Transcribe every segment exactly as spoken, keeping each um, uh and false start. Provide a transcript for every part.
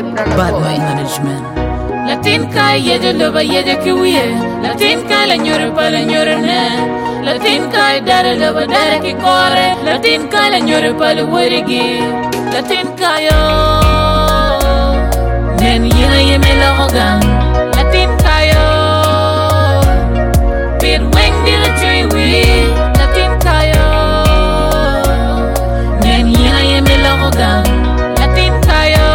Bad mind management. Latin kai yeje loba yeje kiwiye. Latin kai la nyore pa la nyore ne. Latin kai dare loba dare ki kore. Latin kai la nyore pa la werigi. Latin kai yo nen yina yeme la hogan. Latin kai yo pir weng di la chui wi. Latin kai yo nen yina yeme la hogan. Latin kai yo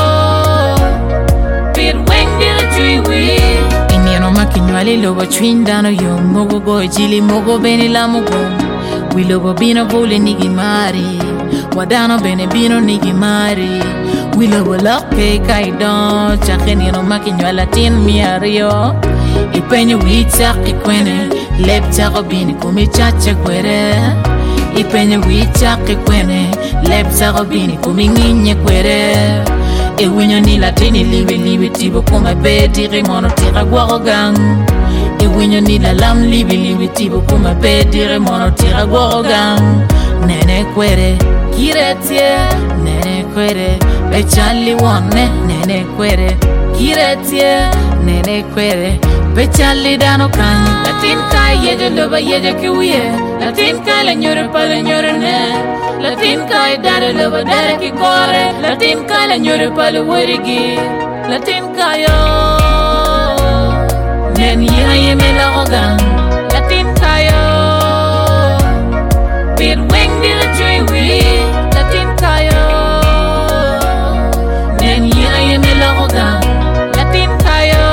pir weng di la chui wi. Inyano makinywali loba chwindano yo mogo go jili mogo beni la mogo. We lobo bino vole nigi mari. Wadano bene bino nigi mari. We lobo loke kai don. Chakeni no makinyo latin miario. Ipenye wicha kikwene. Lep chako bini kumi chache kwere. Ipenye wicha kikwene. Lep chako bini kumi nginye kwere. E winyo ni latini liwe liwe tibo kuma bedi rimono tira guaro gang. E winyo ni la lam liwe liwe tibo kuma bedi rimono tira guaro gang. Nene kwere kiretie, nene kwere bechali wone, nene kwere kiretie, nene kwere bechali dano kanyi. Latin kai yeje loba yeje kiwiye. Latin kai la nyore pa la nyore ne. Latin kai dare loba dare ki kore. Latin kai la nyore pa la werigi. Latin kai yo nen yina yeme la hogan. Latin kai yo pir weng di la chui wi. Latin kai yo nen yina yeme la hogan. Latin kai yo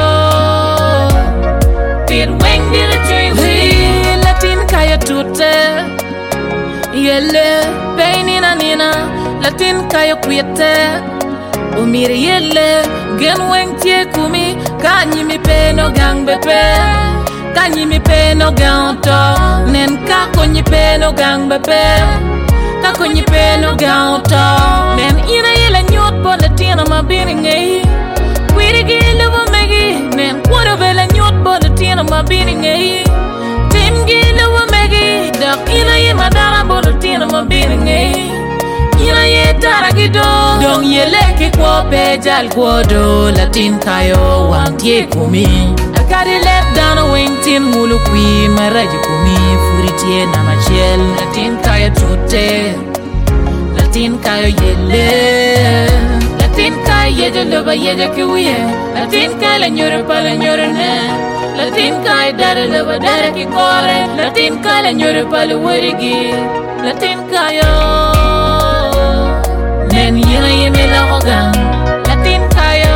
pir weng di la chui wi. Latin kai yo tute yele peini na nina. Latin kai yo kuyete umiri yele gen weng tie kumi. Kanyi mi peno gang bepe. Kanyi mi peno gang to. Nen kako nyi peno gang bepe. Kako nyi peno gang to. Nen ina yele nyot po latina mabini ngayi. Kwiri gile wo megi. Nen kwado vele nyot po latina mabini ngayi. Tim gile wo megi. Dak ina ye madara po latina mabini ngayi. Ina ye taragido. Dong yele ki kwa pejal kwa do. Latin kayo wantie kumi. Akari let down a wing tin mulu kwi. Maraji kumi furitie na machel. Latin kayo tute. Latin kayo yele. Latin kayo yeje loba yeje kiwiye. Latin kayo la nyore pa la nyore ne. Latin kayo dare loba dare ki kore. Latin kayo la nyore pa la werigi. Latin kayo nen yina yeme la hogan. Latin kayo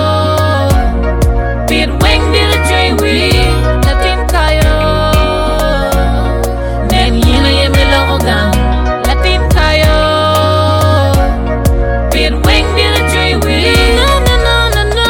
pir weng di la chui wi. Latin kayo nen yina yeme la hogan. Latin kayo pir weng di la chui wi. No no no no no.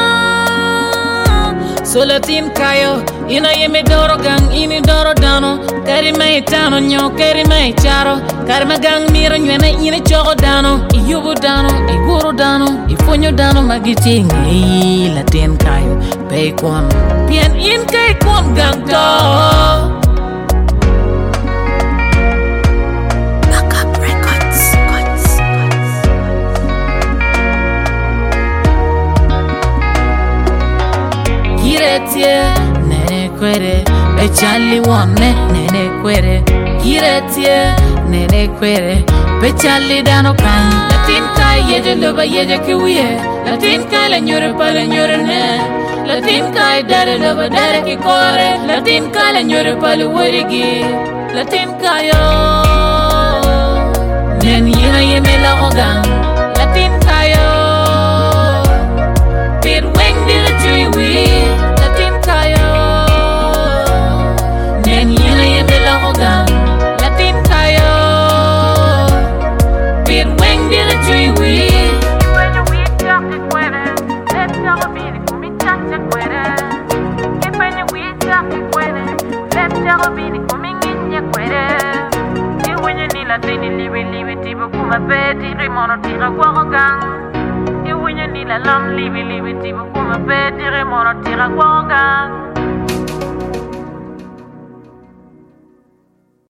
So Latin kayo ina yeme doro gang ini doro dano. Kari mai tano nyo kari mai charo. Kari magang miro nyene ina chogo dano. Iyubu dano, iguru dano, ifonyo dano magiti ngi. Latin kayo pay kon. Pien in kay kon gang to. Backup records. Kiretie nene kwere bechali wone nene kwere. Kiretie nene kwere bechali dano kan. Latin kai yeje loba yeje kiwiye. Latin kai la nyore pa la nyore ne. Latin kai dare loba dare ki kore. Latin kai la nyore pa la werigi. Latin kai yo nen yina yeme la hogan. Latin kai yo pir weng di la chui wi. Latin kai yo nen yina yeme la hogan. Latin kai yo pir weng di la chui wi. Ipenye wicha kikwene. Lep chako bini kumi chache kwere. Ipenye wicha kikwene. Lep chako bini kumi nginye kwere. Iwenye ni latini liwe liwe tibo kuma bedi rimono tira guaro gang. Iwenye ni la lam liwe liwe tibo kuma bedi rimono tira guaro gang.